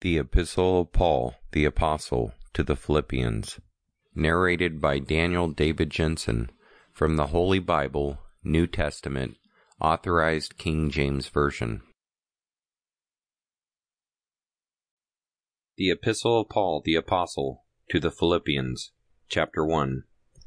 The Epistle of Paul, the Apostle, to the Philippians, narrated by Daniel David Jensen, from the Holy Bible, New Testament, Authorized King James Version. The Epistle of Paul, the Apostle, to the Philippians, Chapter 1.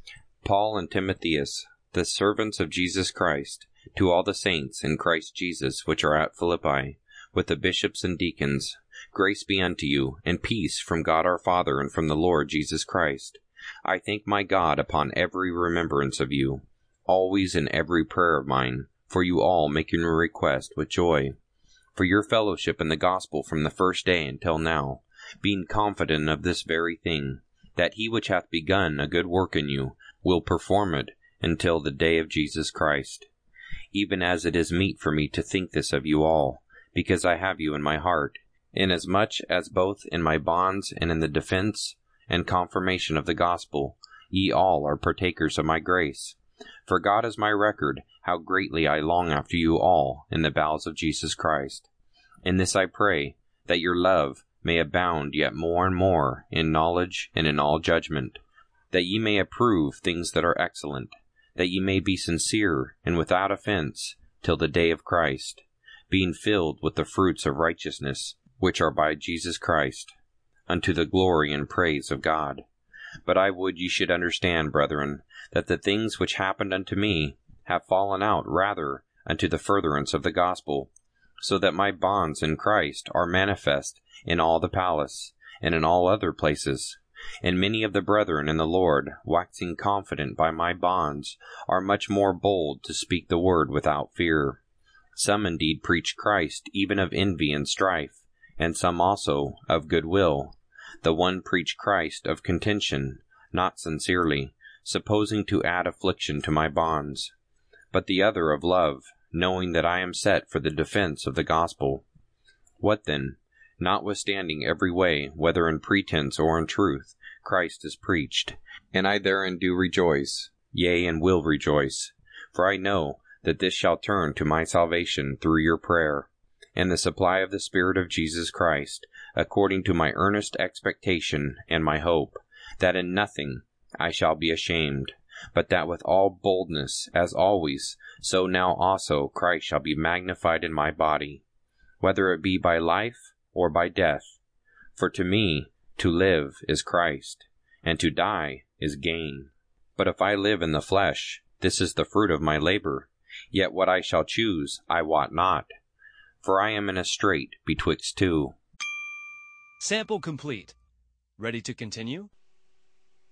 Paul and Timotheus, the servants of Jesus Christ, to all the saints in Christ Jesus which are at Philippi, with the bishops and deacons, grace be unto you, and peace from God our Father and from the Lord Jesus Christ. I thank my God upon every remembrance of you, always in every prayer of mine, for you all making a request with joy, for your fellowship in the gospel from the first day until now, being confident of this very thing, that he which hath begun a good work in you will perform it until the day of Jesus Christ. Even as it is meet for me to think this of you all, because I have you in my heart, inasmuch as both in my bonds and in the defense and confirmation of the gospel, ye all are partakers of my grace. For God is my record, how greatly I long after you all in the bowels of Jesus Christ. In this I pray, that your love may abound yet more and more in knowledge and in all judgment, that ye may approve things that are excellent, that ye may be sincere and without offense till the day of Christ, being filled with the fruits of righteousness, which are by Jesus Christ, unto the glory and praise of God. But I would ye should understand, brethren, that the things which happened unto me have fallen out rather unto the furtherance of the gospel, so that my bonds in Christ are manifest in all the palace, and in all other places. And many of the brethren in the Lord, waxing confident by my bonds, are much more bold to speak the word without fear. Some indeed preach Christ even of envy and strife, and some also of good will. The one preach Christ of contention, not sincerely, supposing to add affliction to my bonds, but the other of love, knowing that I am set for the defense of the gospel. What then? Notwithstanding every way, whether in pretense or in truth, Christ is preached, and I therein do rejoice, yea, and will rejoice, for I know that this shall turn to my salvation through your prayer, and the supply of the Spirit of Jesus Christ, according to my earnest expectation and my hope, that in nothing I shall be ashamed, but that with all boldness, as always, so now also Christ shall be magnified in my body, whether it be by life or by death. For to me to live is Christ, and to die is gain. But if I live in the flesh, this is the fruit of my labor. Yet what I shall choose I wot not, for I am in a strait betwixt two. Sample complete. Ready to continue?